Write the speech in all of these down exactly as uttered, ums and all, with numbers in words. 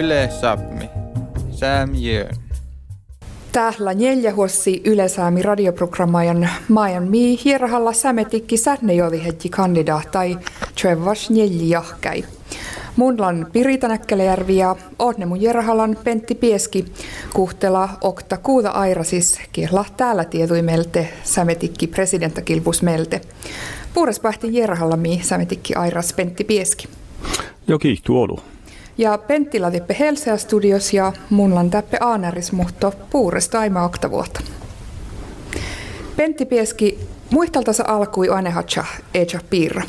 Yle Sapmi. Saamjön. Täällä neljä huossi Yle Saami radioprogrammajan maajan mii hierahalla sämetikki säännöjolihetji kandidaattai Trevas neljä käy. Munlan Pirita Näkkelejärvi ja Oodnemu Jerahalan Pentti Pieski kuhtela okta kuuta airasis kirla täällä tietui melte sämetikki presidentakilpus melte. Puures pähti Jerahalla mii sämetikki airas Pentti Pieski. Jo kiihtuolu. Ja Pentti latippe Helsea studios ja munlan täppe aanäris muhto puuresta aima oktavuotta. Pentti Pieski, muistaltasa alkui anehatsa eja piirra?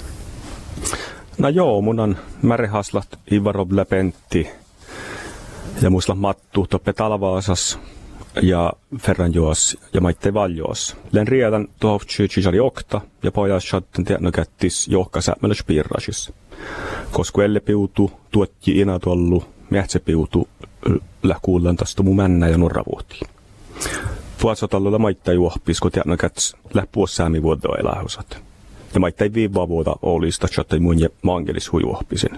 No joo, mun on märehaslat Ivarovla Pentti ja muisla Mattu toppe Talvaasas ja Ferranjoas ja Maitte Valjoas. Len riedän tuohon oli okta ja pojas chatten tiedä kättis johkasä melus piirrasis. Koska elle piutu tuotti ina tuollu mähtsä piutu lähkuullan tästä mun männä ja norravuotiin. Puolsotallolla Maitte juoppis, kun tiedä käts lähpuos säämi vuodoa elähusat. Ja Maitte ei viivaa vuoda olista chatten mun ja mangelis hujuoppisin.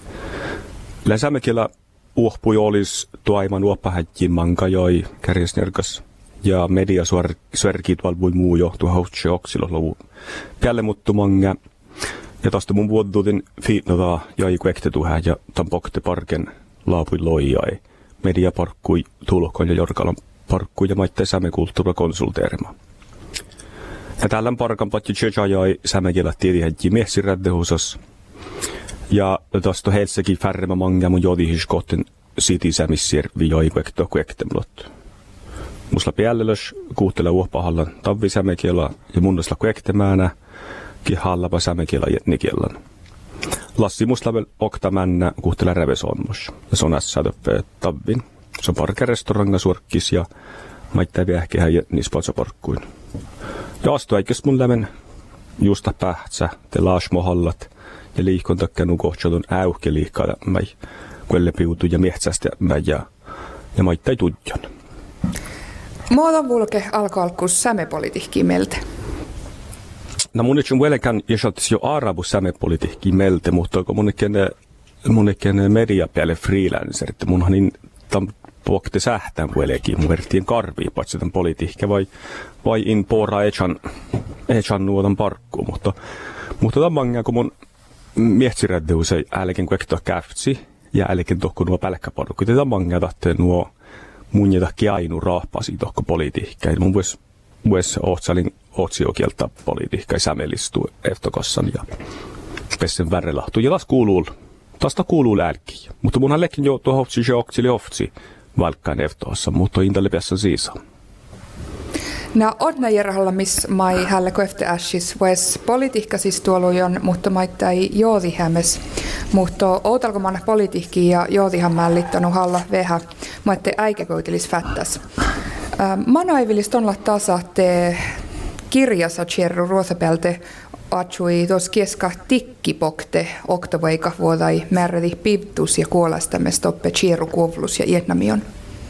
Läsämekillä uoppui olis tuaiman uoppahättiin mankajoi kärjesnerkas ja media sverkit valvui muu jo tuo hautsi oksilo päälle muttu manga. Ja tästä mun vuodutin fiitnota jäi kuektetuhä ja tämän pokte parken laapui loijai. Media parkkui tulokon ja Jorkalan parkkui ja Maitte sämekulttuura konsulteerima. Ja tällän parkan patji tjöjäjai sämekillä tiedihättiin miessiräddehusas. Ja tästä Helsinki färremä manga mun jodihiskotten sitisämissiervi jäi kuektoa kuektemlot. Musla päällelös kuuhtele uopahallan tavvisämekielä ja munnasla kuektemäänä. Kihallapa sämekielä jätnikielän. Lassi muslavel okta männä kuhtele rävesonmus. Ja se on ässä töppe tavvin. Se on parkerestoranga suorkkis ja Maitte viehkeä jätnis patsoparkkuin. Ja astu eikäs mun lämmen justa pähtsä te laasmohallat ja liikon takkanu kohtsatun äuhke liikkaa mäi. Kuelle piutu ja miehtästä mäi ja, ja Maitte ei tudjon. Muoton vulke alko alkuus sämepolitiikkiin meiltä. No mun itse vieläkään jäsattis jo arabu sämepolitiikkiin meiltä, mutta kun mun ikään media päälle freelancer, että munhan niin tämän puokte sähtään vieläkin, mun vertiin karvii paitsi tämän politiikka vai, vai in pora echan, echan nuotan parkkuun, mutta, mutta tämän mangaa, kun mun mietsiräddeus ei älkeen kuektoa käftsi ja älkeen tohko nuo pälkkäparkkuun, tämän mangaa tahteen nuo mun jätäkki ainu raahpasi tohko politiikkaa, mun vois Vues ohtsalin otsiokieltä politiikka ei sämelistuu eftokossan ja pessen värrelahtu. Ja taas kuuluu, taas kuuluu lälki. Mutta munhan lekin jo tuohon ohtsi se ohtsili ohtsi valkkaan eftoassa, mutta intalle päässä siisa. No odna järjellä, missä mai hälle koefte ässis, vues politiikka siis tuolujon, mutta maittaa ei joodihämes. Mutta outalkoman politiikki ja joodihämmään liittanut halla vehä, maittaa äikäkoutilis fättäs. Manoivilista on tasa te kirjassa Tjerru Ruosapelte atsui tuossa keska tikkipokte oktoveika vuodai määräti pivtus ja kuolastamme stoppe Tjerru kuovlus ja Vietnamion.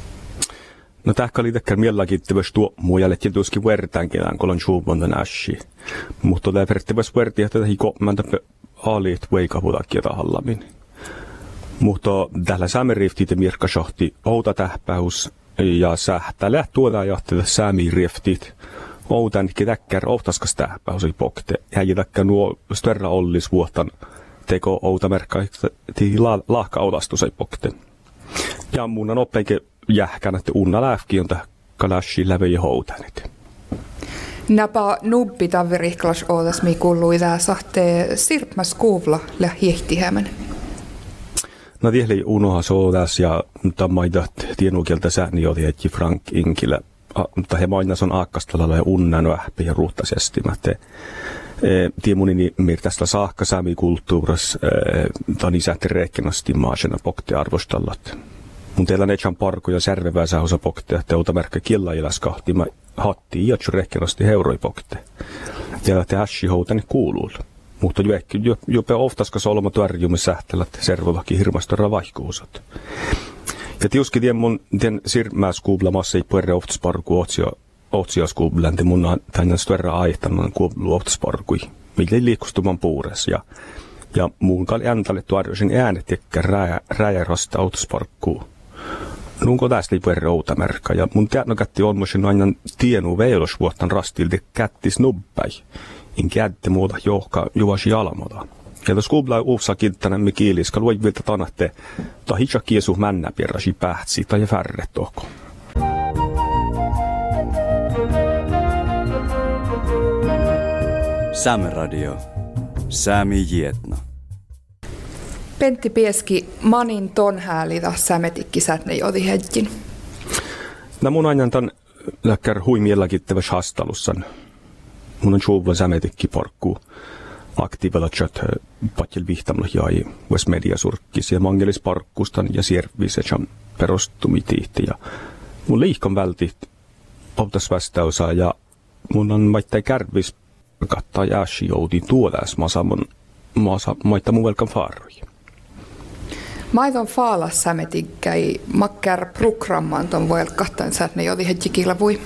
No tähkä oli tekkär mielläkin teväs tuo muojalle tietysti vertaankin, kun on suuvonta nässi. Mutta tämä vertaankin verti, että tähän kommentä aaliit veika vuodakin tahallamin. Mutta tällä säämeriftit ja mirkkasahti outa tähpäys. Ja sähtää lähtuodaan jahtella säämiin rieftit. Outan ketäkkär ohtaskas tähpäys ei pokte. Ja jätäkkä nuo störra ollis vuotan teko outa merkkaa lahka odastus ei pokte. Ja mun on oppeinkin jähkän, että unna lähki on täh kalassi lävei houtanit. Napa nubbi tavirihklas ootas mi kullui tää sahtee sirpmäs kuuvla lä hiehtihemen. No tiehli unoha soodas ja tammaidat tienukieltä sääni joti etki Frank Inkilä. Mutta he mainas on aakkastalalla ja unnan vähpi ja ruhtasesti. Mä te tiemunini mirtästä saakka säämi kulttuuras tani isähti reikkenasti maasena pokte arvostallat. Mun teillä on echan parku ja särvevää sähosa pokte, että outa merkkä killa ilas kahti. Mä hatti iatsu reikkenasti heuroi pokte. Ja te ässi houtani kuuluu. Mutta jo jopa oftaskas olema tuärjumme sähtelät servolakin hirmastora vaihkuusat. Ja tiuski tien mun tien sirmääs kuublamassa ei puerre oftasparku otsias kuublänti mun tänne stuerra aihtanan kuublu oftasparkui. Mille liikustuman puures. Ja Ja muun kal äntälle tuoduisin äänet ekkä räjärosta autosparkkuu. Nunko tästä ei puhuta routamerkka. Ja mun kätnokatti on muuten aina tienu veilosvuottan rastilti kättis nubbai. In kätte muuta johka juosi alamoda. Ja tuossa kublaa uufsa kilttänen me kiiliska luoi viltä tanatte. Ta hitsa kiesu männä pierrasi pähtsi tai färre toko. Sääme radio. Säämi jietna. Pentti Pieski, manin ton häälitä sämetikki sätne jodi hedjin. No mun aina tämän läkkär huimielläkin teväs hastalussan. Mun on suuvan sämetikki porkkuu aktiivilla chat patjel vihtamalla jäi West Media surkkis ja mangelis parkkustan ja sierviset perustumitiihti. Ja mun liikon vältit optas vastausaa ja mun on maittai kärvis kattaa jääsi jouti tuodas masa mun maasa maittaa mun velkan faaroi. Maiton faalas sämetikkäi makkär programman ton vuelkahtain sätne jodi hedjikilvui.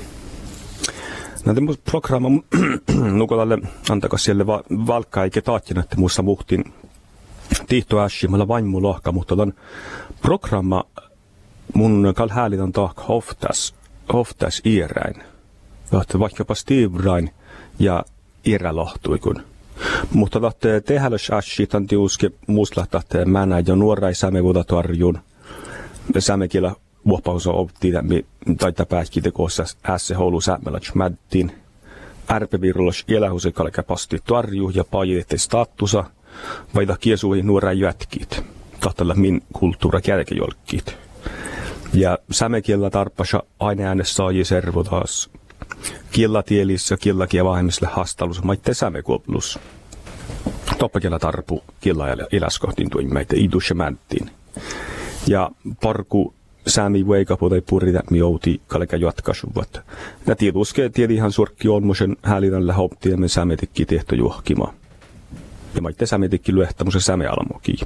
No tämä programma nukolalle antakas siellä va- valkkaa eikä taatjana, että muussa muhtin tiihto ässi, mulla vain mun lohka, mutta tämän programma mun kal häälitän taak hoftas, hoftas iäräin. Vaikkapa Steve ja iärä lohtui kun. Mutta tahte tehälös ässi, tämän tiuske muusla tahte mänä ja nuorai sämevuuta tarjun. Sämekillä vuopausa optiin, tai päätkite koossa ässe houlu sämmelats mättiin. Ärpevirros elähuse kalka pasti tarju ja paajette statusa, vaida kiesui nuorai jätkit. Tahtalla min kulttuura kärkejolkit. Ja sämekiellä tarppasa aina äänes saaji servo taas. Kielatielissä kielakia vahemmiselle hastalus, maitte sämekuoplus. Toppakiellä tarpu kiela eläskohtiin tuimeite idusja mättiin. Ja parku säämi weikapu tai purita mi outi kalka jatkasuvat. Ja tietuske tiedihan surkki on musen hälinällä hoptiin me sämetikki tehto juhkima. Ja maitte sämetikki lyehtämusen sämealamoki.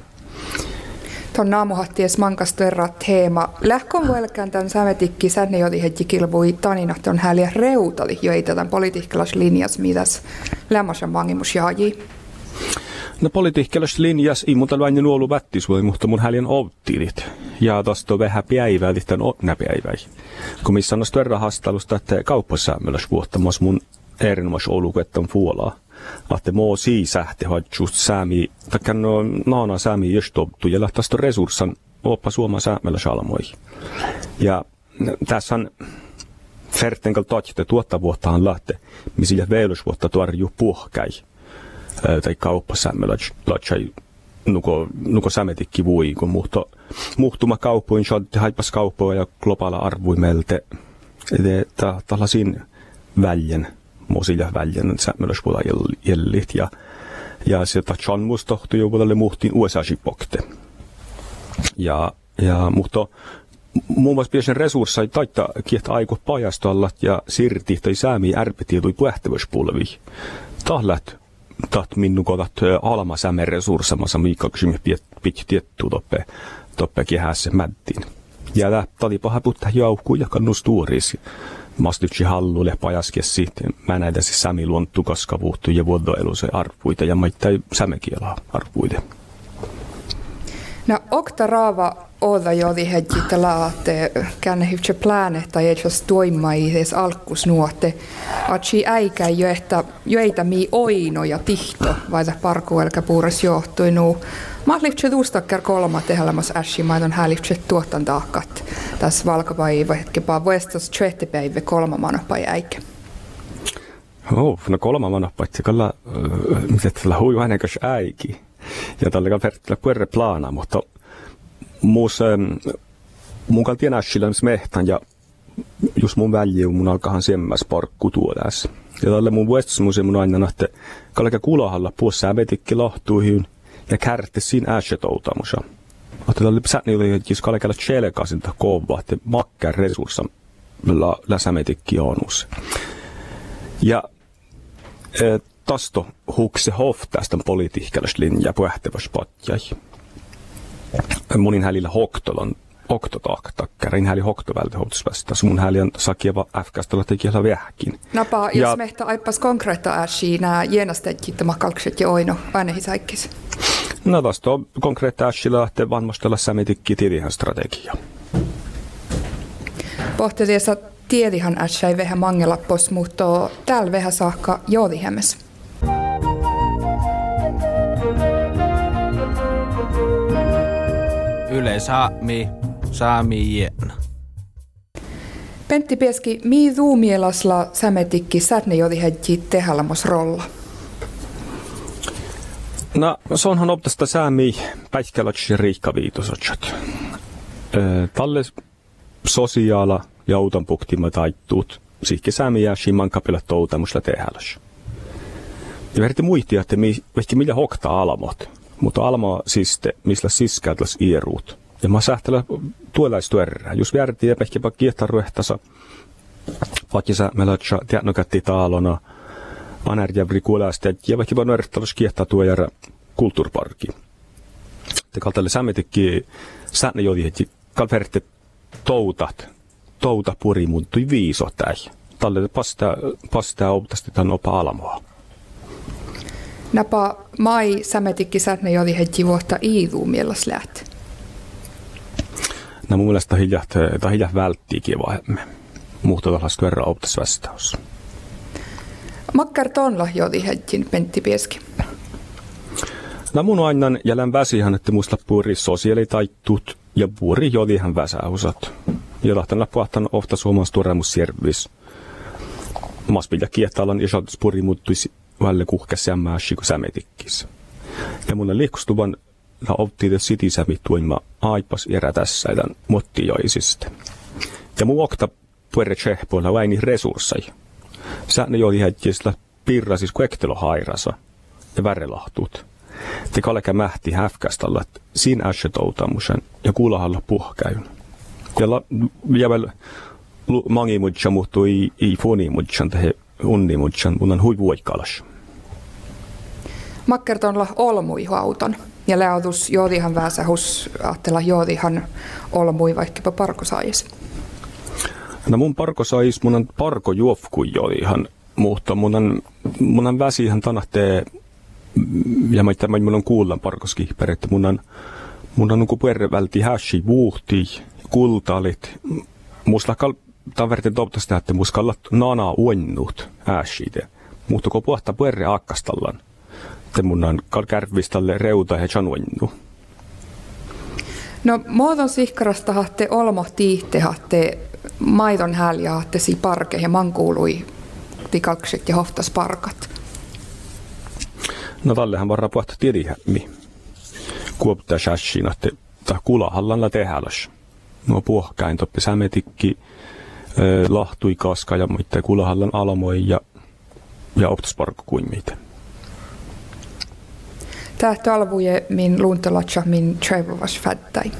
Ton naamuhatties mankasta verran teema. Lähkon vuelkään tämän sämetikki sätne jodi hetki kilvui taninat on häliä reutali, jo ei tämän politiikkalas linjas, mitäs lämmäsen vangimus jaaji. No politiikkalas linjas ei muuta vain nuolu vättisvoi, mutta mun häljen ovtiilit. Ja tosta on vähän päivää, tämän otna päivää. Kun missä on verran hastalusta, että kauppasäämmelös vuottamas mun erinomas olukuettan fuolaa. Että muu siisähti just säämi, taikka no naana säämi just toptu, ja lähtästä resurssan oppa Suomen säämmelös almoi. Ja tässä on Fertenkal tatjete tuottavuottahan lähte, missä veilysvuotta tuorju puhkäi. Tai kauppasäämmelös latsai nuko, nuko sämetikki vui, kun muhto, muhtuma kauppuin, shadti haippas kauppoja ja globaala arvuimelte. Että tällaisiin väljen. Mosilla väljen sämmölöspuolella jällit ja ja sieltä chanmus tohtui jo puolelle muhtiin U S A-sipokte. Ja ja mutta muun muassa piesen resurssai taittaa kiehtä aiku pajastalla ja sirti tai säämi ärpetietui puhtävöspulvi. Tahlat tat minnu kodat alma sämen resurssamassa miikkaksimi pitki tiettu toppe toppe kehässä mättiin. Ja tää tali paha putta jaukku ja kannus tuurisi. Mastutsi hallulle pajaskes sitten. Mä näitä siis sämi luonttu kaskavuuttu ja vuodoeluse arvuita ja maittai sämekielaa arvuite. No okta raava oda jodi hedji tällä aatte känne hyvä plääne tai edes toimai edes alkkus nuotte. Atsi äikä jo että joita mii oino ja tihto vaita parkuelkä puures johtui nuu. Mahdollisuus tuustakkar kolma tehdälämässä ässi maiton häälipset tuottan taakkat. Tässä valkapäivä hetkepaa vuestas trettepäivä kolma manopai äikä. Oh, no kolma manopai, se kalla, mitä tällä huiju hänenkäs äiki. Ja tällä kalpertillä puerre plana, mutta muus, mun kaltien ässillä mehtän ja just mun väljiu mun alkahan semmäs parkku tuodas. Ja tällä mun vuestasmuusin mun aina nähtä kalka kulahalla puossa sämetikki lahtuihin ja kärtte siinä ässetoutamusa. Että tällä sätni oli, että jos kalkalla tselekasilta kovaa, että makkään resurssa läsämetikki onus. Ja e, tasto hukse hoftästä politiikkallis linja puhtäväs patjai. Munin hälillä hoktolan oktotaktakkärin häli hoktovältä houtusvästä. Mun häli on sakiava äfkäställä tekijällä vähäkin. Napa, jos mehtä aippas konkreetta äsi nää jenastetjit makalkset ja oino aina hisäikkis. No tästä on konkreettisesti ässillä lähtee vanhastella sämitikki tiedihän strategia. Pohtetiessa tiedihan ässä ei vähän mangella pos, mutta täällä vähän saakka joodihämmes. Yle Saami, Saami Jietna. Pentti Pieski, mii tuumielasla sämetikki särne joodihäjji tehälamos rolla? No, se onhan optasta säämi päikkälötsi riikkaviitusotsat. Talle sosiaala ja utanpuktimme taittuut, sihke säämi jää simman kapilla toutamusla tehäläs. Ja verti muistia, että mi, ehkä millä hoktaa alamot, mutta alma siis te, millä siskäätläs ieruut. Ja mä sähtelä tuolaistuerää, jos verti ja pehkipä kiehtaruehtasa, vaikka sä melätsä tiednokätti taalona, Anerjävri kuulästä ja vaikka vaan nuorettavassa kiehtaa tuojärä kulttuuriparki. Te kaltalle sämmetikki säännö jodihetti kalverte toutat, touta puri muuttui viisotäi. Talle pastaa, pastaa optasti tämän opa alamoa. Napa mai sämmetikki säännö jodihetti vuotta iivuu mielas läht. No mun mielestä tämä hiljaa välttiikin vaiheemme. Muhto tällaista verran optas vastaus. Makkar tonla jodihettin Pentti Pieski. No mun ainan jälän väsihän, että musta puuri sosiaalitaittuut ja puuri jodihan väsäusat. Ja lahtan läpuahtan ofta suomalaisen tuoremus servis. Maspilja kiehtalan ja saatus puuri muuttuisi välle kuhkas jämmääsi kuin sämetikkis. Ja mulle liikustuvan la optiide sitisämi tuima aipas erä tässä tämän mottijoisista. Ja mun okta puere tsehpoilla väini resurssai. Säännö jodihettisellä pirrasis kuektelo hairasa ja värelahtuut. Te kallekä mähti häfkästalla, että siinä äsjätoutamusen ja kuulahalla puhkäyn. Ja la, jävel mangimutsa muuttui i fonimutsan tehe unnimutsan munan hui vuoikalas. Makkertonla olmui auton ja läotus joodihan väsähus ahtella joodihan olmui vaikkapa parkosais. No mun parko sais munan parko juofku joodihan, mutta munan, munan väsihän tanahtee ja mä tämän mun on kuullan parkoski perätti munan munan nuku perre välti häsi vuhti kultalit musla kal taverten toptasta että muskallat nana uennut häside mutta ko puhta perre akkastallan te munan kal kärvistalle reuta he chanuennu. No muoton sihkarasta haatte olmo tiihte haatte maidon häljä haatte si parke ja man kuului tikalkset ja hoftas parkat. No tallehan varra puhta tiedihämmi. Kuoptaa shashin, että kulahallalla tehäläs. No puhkäin toppi sämetikki, lahtui kaska ja muitte kulahallan alamoi ja, ja optasparkko kuin mitä. Tää talvuje min luuntalatsa min trevovas fättäi.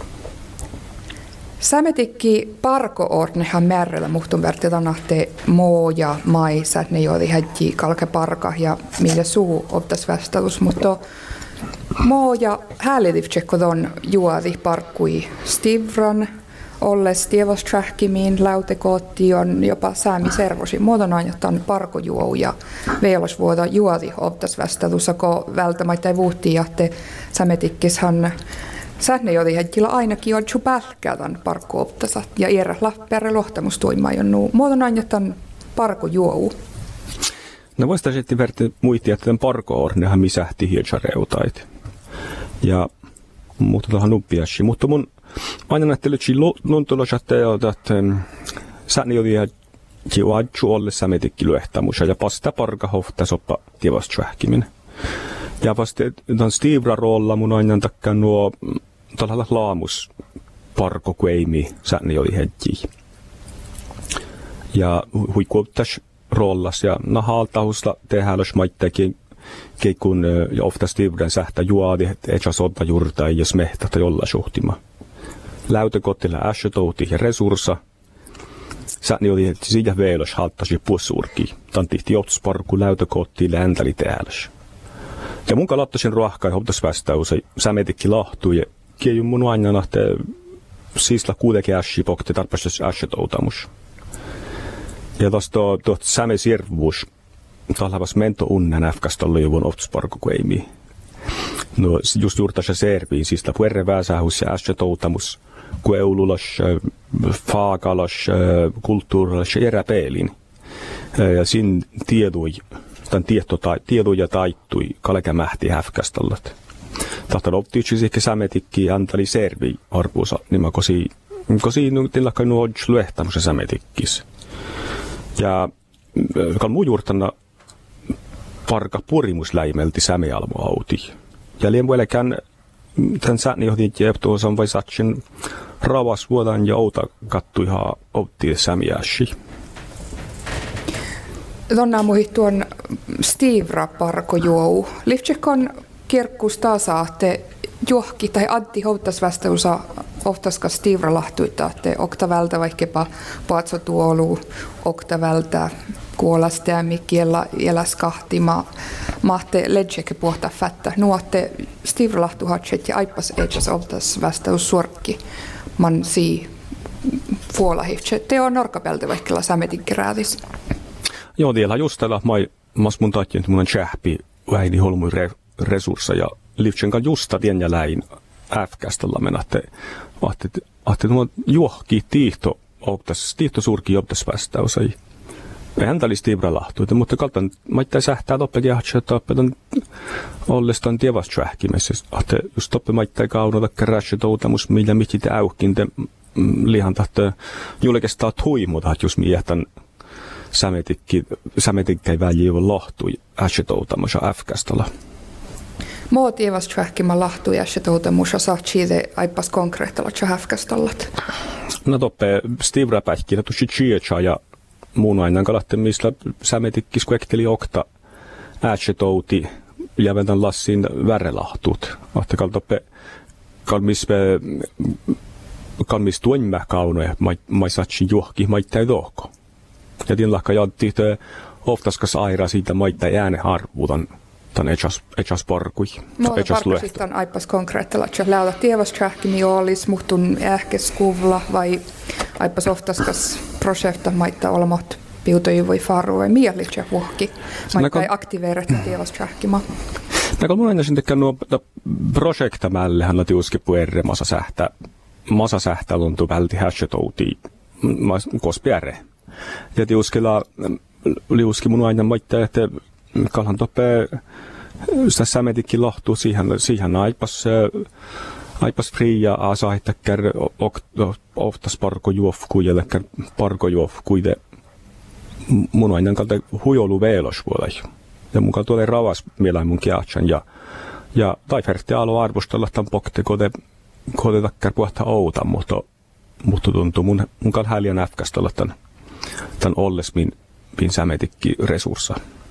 Sämetikki parko-ornehan määrällä muhtun värti tanahte moo ja mai sätne joodi hädji kalke parka ja mille suu optas vastaus, mutta moo ja häälidivtsekko ton juodi parkkui stivran, olles tievosträhkimiin, läutekootti on jopa säämi servosi. Muoton ainoastaan parkojuou ja veilosvuoda juodi optas vastaus, ako välttämättä ei vuhti ja te sämetikkishan säännö jodi hetkellä ainakin on jo pälkäätän parkkooptasa ja iärällä perre lohtamustuimaa jonnu. Muoton ainoastaan parko juou. No voisi sitten verti muistia, että tämän parko-ornehan misähti hietsareutait. Ja mutta tuohon nuppiassi. Mutta mun aina näyttely, että luntulosat että säännö jodi hetkellä on olle sämetikki lyehtämusa ja pasta parkahofta soppa tievasträhkimin. Ja vasta tämän Stivra-roolla mun aina takkaa nuo tällä laamus parko kueimi säännö jodi hetkellä. Ja huikuuttas rollas ja nahaltahusta tehdään jos maittakin keikun ja ofta Stivran sähtä juodi, että ei sota juurta ei jos mehtä tai olla suhtima. Läytökottilla äsjötouti ja resurssa. Säännö jodi hetkellä siitä veilos halttasi pussurki. Tämän tihti joutusparku läytökotti läntäli tehdäs. Ja mun kalattasin ruohkaan hoptas vastaus, sämetikki lahtui ja kiejun mun aina nähtä siisla kuitenkin ässi pokti tarpeeksi äsjötoutamus. Ja tuosta tuot säme sirvuus, talhavas mento unnen äfkästä oli juvun oftusparko kueimi. No just juurta se serviin, siis la puerre väsähus ja äsken toutamus, kueululas, faagalas, kulttuurilas ja eräpeelin. Ja siinä tiedui, tämän tiedui ja taittui kalekämähti häfkästallat. Tahtan optiitsi ehkä sämetikki antali servi arvuusa, niin mä kosi, kosi tilakka nuodж luehtamuse sämetikkis. Ja kal muu juurtana parka purimusläimelti sämealmo auti. Ja liian vuelekään tämän sääni johtiin jeptuosan vai satsin ravas vuodan ja outa kattuihaa opti sämiäsi. Tuonna muihin tuon Stivra parko juou. Liftsekon kirkkus taasaatte johki tai Antti Houttasvästeusa oftaska Stivra lahtuita, että okta vältä vaikkapa patsotuolu, okta vältä kuolasta ja mikiellä eläs kahtima mahte ledjeke puhta fättä. Nuotte Stivra lahtuhatset ja aippas edes oftasvästeus suorkki man sii fuolahivtse. Te on norkapeltä vaikkella sämetinkiräätis. Joo, tiellä just tällä mai mas mun taittiin, että mun on tjähpi vähini holmui re, resursseja ja liftsenkan justa tien ja läin äfkäställä mennä, että ahti, ahti tuon juohki tiihto optas, tiihto suurki optas vastaus ei. Eihän tällä Stivra lahtuita, mutta kaltan maittain sähtää toppekin ahtsa, että oppetan ollestaan tievast tjähkimessä. Ahti just toppe maittain kaunota kärässä toutamus, millä mihin te äuhkin te lihan tahto julkistaa tuimuta, että jos miehtän sämetikki, sämetikki väliin lahtui äsjetoutamassa äfkäställä. Moo tievast tjähkimä lahtui äsjetoutamassa saa chiide aippas konkreettalla tjähkäställat. No toppe Stivra pähkinä tuossa chiechaa ja muun aina kalatte, missä sämetikkis kuekteli okta äsjetouti ja ventan lassin värrelahtut. Ahtakal toppe kalmis kalmis tuenmä kaunoja maisatsi juohki maittai dohko. Ja tien lahka jattiin, että oftaskas aira siitä maittai ääne harvuutan tämän echas, echas parkui. Muuta parkusit on aippas konkreettilla, että läälä tievas tjähkimi olis, muhtun ähkes kuvla vai aippas oftaskas projekta maittaa olemot piutoju voi faru vai mielitsiä vuokki. Maittai aktiveerat ja tievas tjähkima. Näkö mun aina sitten nuo projekta mällehän lati uski puerre masa sähtä. Masa sähtä luntu välti häsjetouti kospiärre. Ja tiuskella liuski mun aina maittaa, että kalhan toppe sitä sämetikki lahtuu siihen, siihen aipas, aipas fria asaittakkär oftas parko juofkui, eli parko juofkui, mun aina kalta huijolu veelos vuolai. Ja mun kalta oli ravas mielään mun kiatsan, ja, ja taiferti alo arvostella tämän pokte, kode, kode takkär puhta outa, mutta, mutta tuntuu mun, mun kalta häliän äfkästä olla tämän, tämän olles min, min sämetikki resurssa.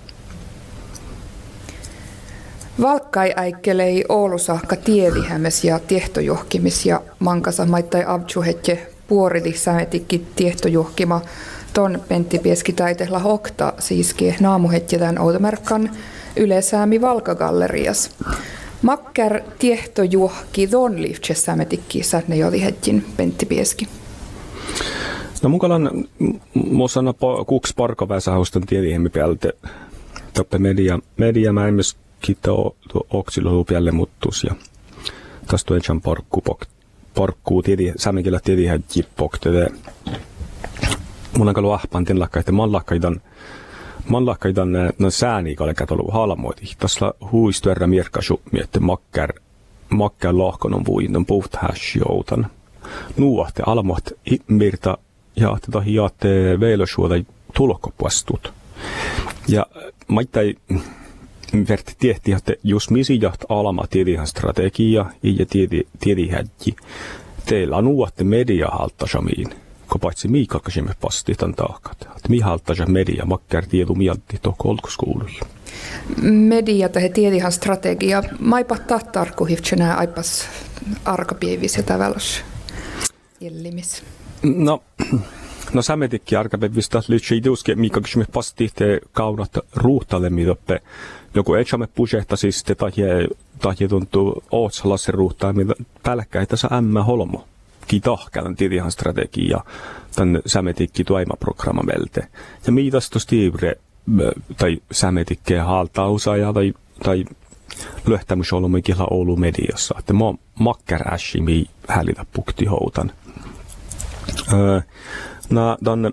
Valkkai äikkelei Oulu saakka tielihämes ja tiehtojuhkimis ja mankasa maittai avtsuhetje puorili sämetikki tiehtojuhkima ton Pentti Pieski taitehla hokta siiski naamuhetjetään Outomerkan Ylesäämi Valkagallerias. Makkär tiehtojuhki ton liftse sämetikki sätne joli hetjin Pentti Pieski. No mukalan muosana kuuks parkaväsähaustan tielihemmi päältä toppe media, media mäimmes kiittää oksilla pialle muttus ja tästä on ensin parkku parkkuu tiedi säminkillä tiedi häjji poktede. Mun on kallu ahpan tinlakka että mallakkaidan mallakkaidan no sääni kallekat ollut halmoiti. Tässä huistuerra mierkasu miette makkär makkär lohkonon vuinnon puht hash joutan. Nuohte almoht mirta ja tätä hiatte veilösuoda tulokkopuastut. Ja maittai verti tiehti, että jos misi jaht alama tiedihän strategia ja tiedi, tiedihäjji, teillä on uuatte media haltasamiin, kun paitsi miikakasimme pasti tämän taakat. Että mi haltasa media, makkär tiedu miantti tuo kolkoskuuluihin. Media tai tiedihän strategia, maipa tahtarku hivtsenä aipas arkapievis ja tavallis jellimis. No, no sämetikki arkapievis lyhtsii tiuske, miikakasimme pasti te kaunat ruuhtalemmin oppe. Joku etsämme pusehta siis te tahje tuntuu ootsalassa ruuhtaa, mitä pälkkäin tässä ämmä holmo. Kitahkään tiedihan strategia tämän sämetikki tuaimaprogramma melte. Ja miitas tuossa tiivre tai sämetikkeen haltausaja tai, tai löhtämys olomui kihla Oulu mediassa. Että mä makker äsi mi häälitä pukti houtan. Öö, nää dan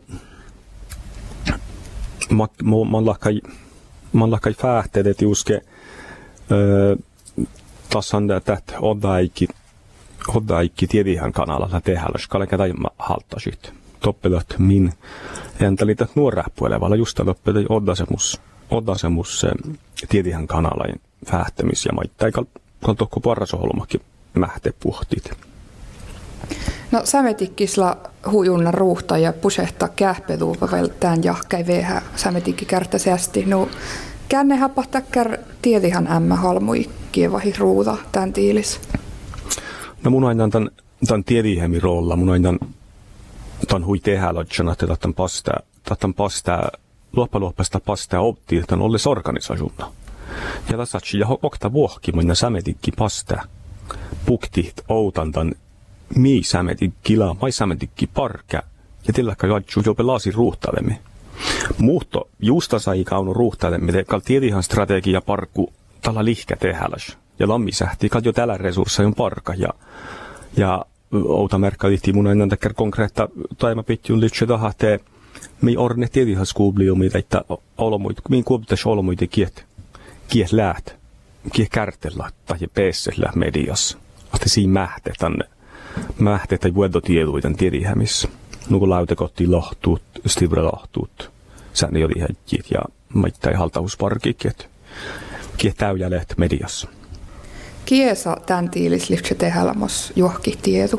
man lahkai man lahkai fähteet, että juske öö, tassan tät oddaikki oddaikki tiedihän kanalalla tehällä, kallega tai haltasit. Toppelat min entalitat nuoräppuelevalla just toppelat oddasemus oddasemus tiedihän kanalain fähtämis ja maittai kal kal tokko parrasoholmakin mähte puhtit. No sämetikkisla hujunna ruuhta ja pusehta kähpeluuva välttään jahkai vehä sämetikki kärtäsästi. No känne hapahtakkär tiedihan ämmä halmui kievahi ruuta tän tiilis. No mun aina tän tän tiedihemi rolla mun aina tän hui tehälötsänä että tän pastaa tän pastaa loppaluoppasta pastaa opti tän olles organisaationa. Ja tässä ja okta vuohki mun sämetikki pastaa puktit outan tän mi sämetikki la mai sämetikki parka ja tilläkkä jatsu jope laasi ruuhtalemme. Muhto justa sai kaunu ruuhtalemme te kal tiedihan strategia parkku tällä lihkä tehäläs. Ja lammi sähti kat jo tällä resursseja parka ja ja outa merkka lihti mun ennen tekkär konkreetta taima pitjun lyhtsä taha te mi orne tiedihan skubliumi että olomuit min kuoptas olomuite kiet kiet läht kiet kärtellä tai peessellä mediassa. Ahti siinä mähte tänne mähte tai vuodotieduiden tiedihämissä. Nuku lautekotti lohtuut, stivra lohtuut, sääni oli hätjit ja maittai haltausparkiket. Kiet täyjäleht mediassa. Kiesa tän tiilis lyhtsä tehälmos johki tiedu?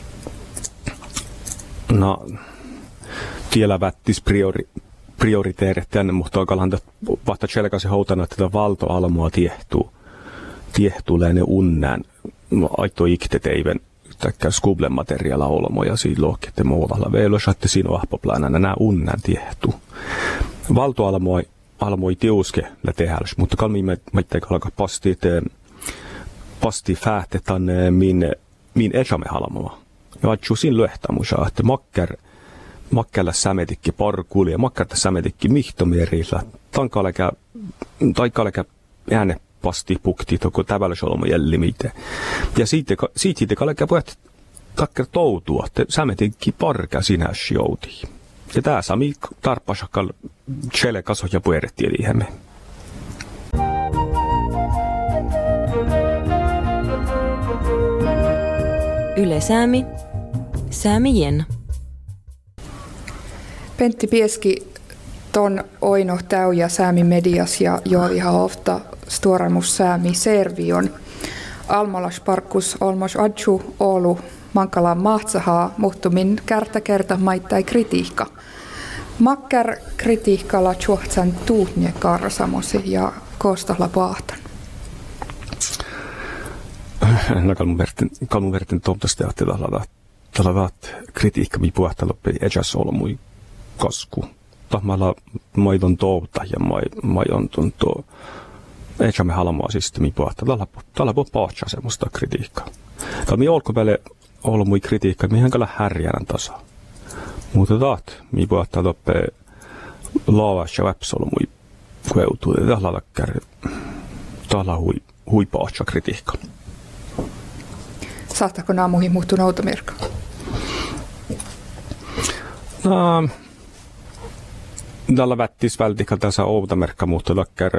No, tiellä vättis priori, prioriteerit tänne, mutta oikeallahan vahta tselkasi houtana, että tätä valtoalmoa tiehtuu. Tiehtuu läine unnään. Aitto ikteteiven täkkää skublen materiaala olmoja siinä lohkette muovalla. Veilo saatte siinä ahpoplaanana nää unnään tiehtuu. Valtoalmoi almoi tiuske lä tehäls, mutta kalmi maittei kalka pastit pasti fäähtetan min min ejame halmoa. Ja atsu siinä löhtämusa, että makker makkella sämetikki parkuuli ja makkarta sämetikki mihtomerillä. Tankaleka taikaleka ääne pasti pukti toko tävällisolmo jällimite. Ja siitä siitä kaleka puhet takker toutua, että sämetikki parka sinä jouti. Ja tää sami tarpasakal chele kaso ja pueretti edihemme. Yle Säämi, Säämien. Pentti Pieski, ton oino täyjä Säämi medias ja joodihan ofta stuoremus Säämi Servion. Almolas parkkus olmos adju Oulu mankalaan mahtsahaa, muhtumin kärtä kerta maittai kritiikka. Makkar kritiikalla tjuhtsan tuutnie karsamosi ja koostalla paahtan. No kalmun vertin tuomtaista johti tällä kritiikka mi puhta loppi ejas olmui kasku. Tahmalla maidon touta ja maidon tuntuu ejamme halmoa siis mi puhta. Tällä puhta pahtsa semmoista kritiikkaa. Tällä mi olkopäille olmui kritiikka, mihin kalla härjänän tasa. Mutta taat mi puhta loppi laavas ja väps olmui kueutuu. Tällä läkkär tällä hui hui pahtsa kritiikka. Saattako naamuihin muuttua noutamirka? No, tällä vättis vältikka tässä outamerkka muuttua läkkär.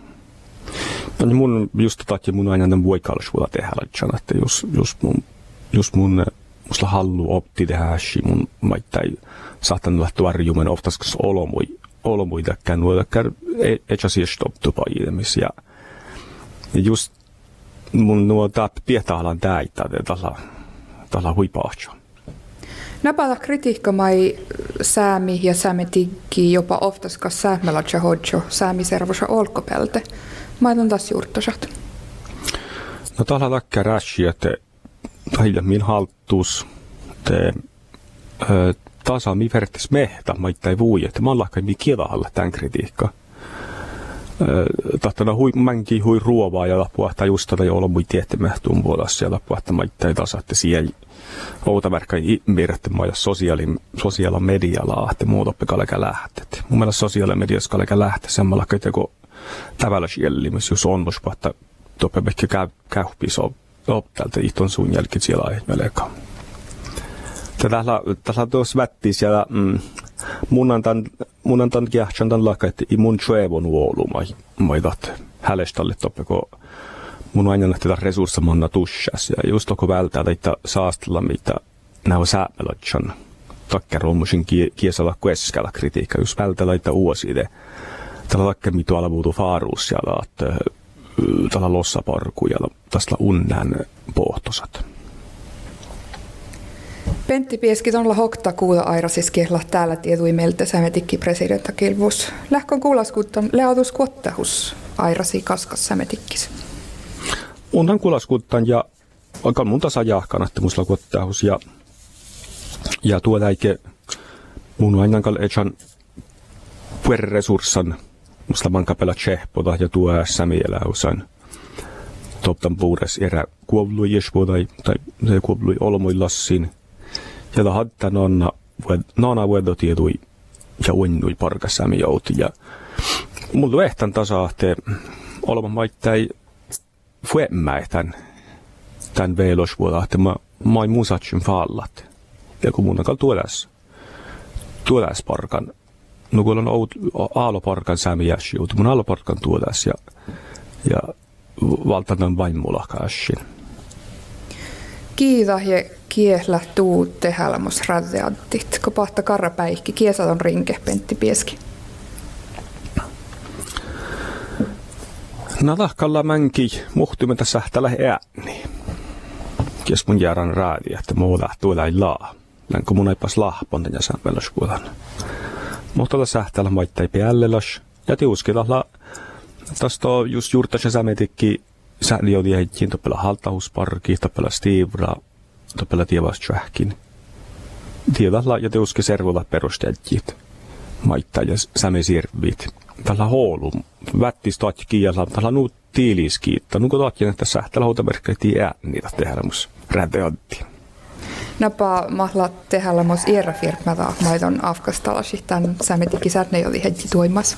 Mun just tatki mun aina tämän voikallisuudella tehdä, että jos, jos mun, jos mun musta hallu opti tehdä, mun maittai saattanut lähteä varjumen oftas olomui, olomui täkkään, nuo täkkään et asiassa stoptupa ilmis. Ja, ja just mun nuo tää pietahlan täitä, tällä, tällä huipaatsa. Napata kritiikka mai Säämi ja Säämetikki jopa oftaskas säämelatsa hodjo Säämi servosa olkopelte. Maiton taas juurtosat. No tällä läkkää räsi, että min haltuus te tasa mi vertis mehtä maittai vui, että mä lakkai mi kielahalla tämän kritiikka. Tahtana hui mänki hui ruovaa ja puhtaa just tätä jolla mui tiettemehtuun puolessa ja puhtaa maittai tasa, että siellä outamerkkai miirretty maja sosiaali sosiaala medialla, että muutoppi kallega lähtet. Mun mielestä sosiaali mediassa kallega lähtet semmalla kuin tävällä siellimys, jos on vois puhtaa toppe ehkä käy käypis op op tältä ihton sun jälkeen siellä ei melkein. Tällä tällä tuossa vätti siellä mm, mun antan mun antan kiahtantan lakaitti mun chuevon uolu mai mai tat hälestalle toppe ko mun aina nähtä resurssemanna tuschas ja just kun välttää että saastella mitä nää säämelotchan takkerommusin kiesalla keskellä kritiikka just välttää että uoside tällä takke mitä ala vuotu faaruus siellä että tällä lossaparku ja tästä unnän pohtosat. Pentti Pieski tuolla hokta kuuta airasis kiehla täällä tietui meiltä sämetikki presidentta kilvus. Lähkön kuulaskuuttan leotus kuottahus airasi kaskas sämetikkis. Unhan kuulaskuuttan ja aika mun tasa jahkan, että musla kuottahus ja ja tuo läike mun ainakaan echan puerresurssan musla mankapela tsehpoda ja tuo sämieläusan. Toptan puures erä kuoblui jesvodai tai se kuoblui olmoi lassin. Ja da hadta nonna nona vuodo tietui ja unnui parkassämi jouti ja mulla ehtan tasahte olma maittai fuemmäitän tän veelosvuoda että mä mai musatsin fallat ja kun mun on tuodas tuodas parkan no kun on aaloparkan sämiäs joutu mun aaloparkan tuodas ja ja valtanan vain mulla kashin. Kiita ja kiehlä tuu tehälmos raddeantit, kun pahta karrapäihki, kiesaton rinke, Pentti Pieski. Nadahkalla mänki muhtumenta sähtälä ääni. Kies mun jääran raadi, että muu lähtuu läin laa. Länkö mun eipäs lahponten ja sämpelöskuutan. Muhtalla sähtälä maittai päällelas ja tiuskitalla. Tästä on just juurtaisen sämetikki. Sääli oli heittiin toppela haltahusparki, toppela stiivra, toppela tievas tjähkin. Tiedalla ja teuske servolla perustetjit. Maittaa ja sämesirvit. Tällä hoolu, vättis tatki ja tällä nuut tiiliskiitta. Nuko tatkin, että sähtälä houtamerkkeitiin ääniitä tehdä mus räteantti. Napa mahla tehdä mus ierrafirmata maiton afkastalasi. Tän sämetikki säätne oli heitti tuimas.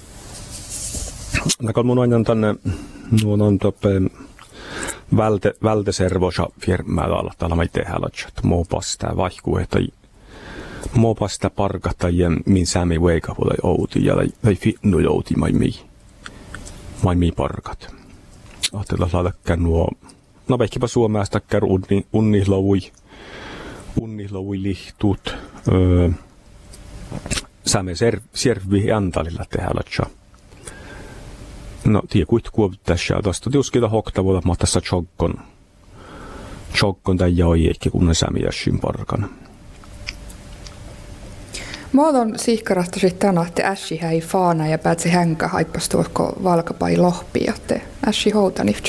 Nakal mun aina tänne nuon on toppe välte välteservosa firmalla tällä mai tehdä että muu pastaa vaihkuu että muu pastaa parkata ja min sämi veika voi outi ja tai finnu jouti mai mi mai mi parkat. Ahtella laadakkaan nuo no vehkipä suomesta kär unni unnilovui unnilovui lihtut öö säme ser servi antalilla tehdä no, tiedä kuit kuopittaisi ja tuosta tiuskita hoktavuutta, mutta tässä chokkon. Chokkon tai joi eikä kun ne sämiäsin parkan. Muodon sihkarasta sitten tänä, että ässi häi faana ja päätsi hänkä haippas tuokko valkapai lohpia, että ässi houtanifti.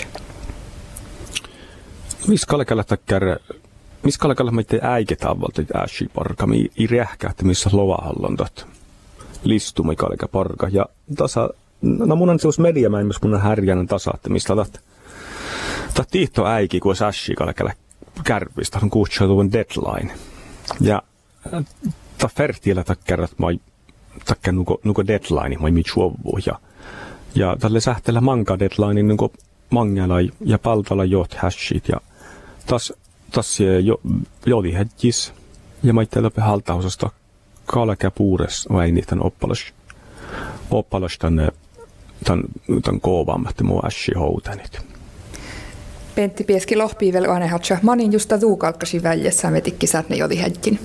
Missä kalkalla takkär, missä kalkalla meitte äiketävalta ässi parka, mi ei rähkä, että missä lovahallontat. Listumi kalka parka ja tasa. No mun on seus mediamäin, myös mun on härjäinen tasa, että mistä tat tat tiihto äiki, kun sässi kalkalla kärpistä, on kuutsutuvun deadline. Ja ta fertiellä takkerrat mai takker nuko nuko deadline mai mitsuovu ja ja tälle sähtellä manka deadline nuko mangala ja paltala jot hashit ja tas tas jo jodi hedjis ja maittella pe haltausasta kalka puures vai niitä oppalas oppalas tänne tän tän koovammat muu ässi houtanit. Pentti Pieski lohpiivel aina hatsa manin justa tuukalkkasi väljessä metikki säätne jodi hedjin.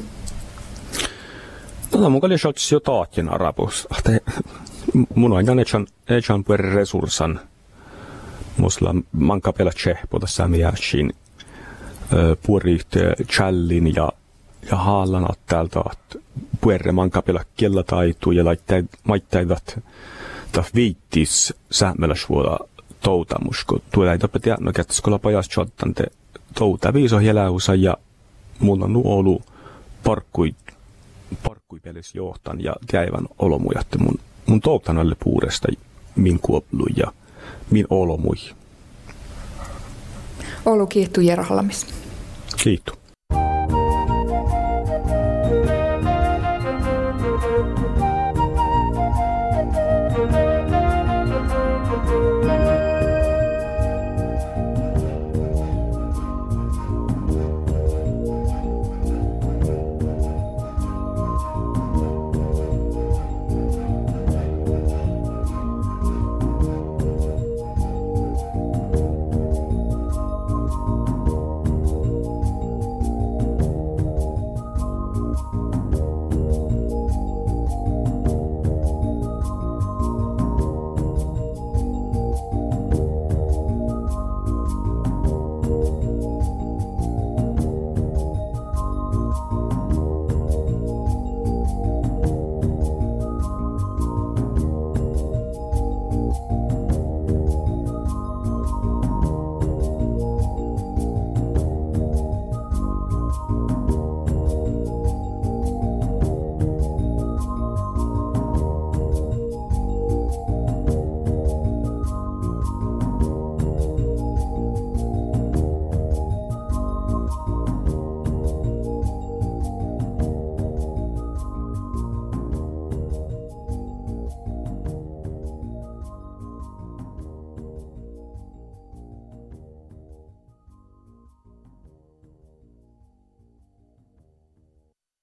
No mun kalli shots jo taatjen arabus. Mun aina echan echan per resursan. Musla manka pela tsehpo tässä miäshin. Puorit challin ja ja haalan täältä puerre manka pela kella taitu ja laittaa maittaivat ta viittis säämeläsvuoda toutamusko. Tuolla ei tapettia no kätskola pajas chottante touta viiso heläusa ja mulla on ollut parkkui parkkuipelis johtan ja jäivän olomuja, että mun, mun toutanalle puuresta min kuoplu ja min olomui. Olu kiihtuu Jerhallamis. Kiitos.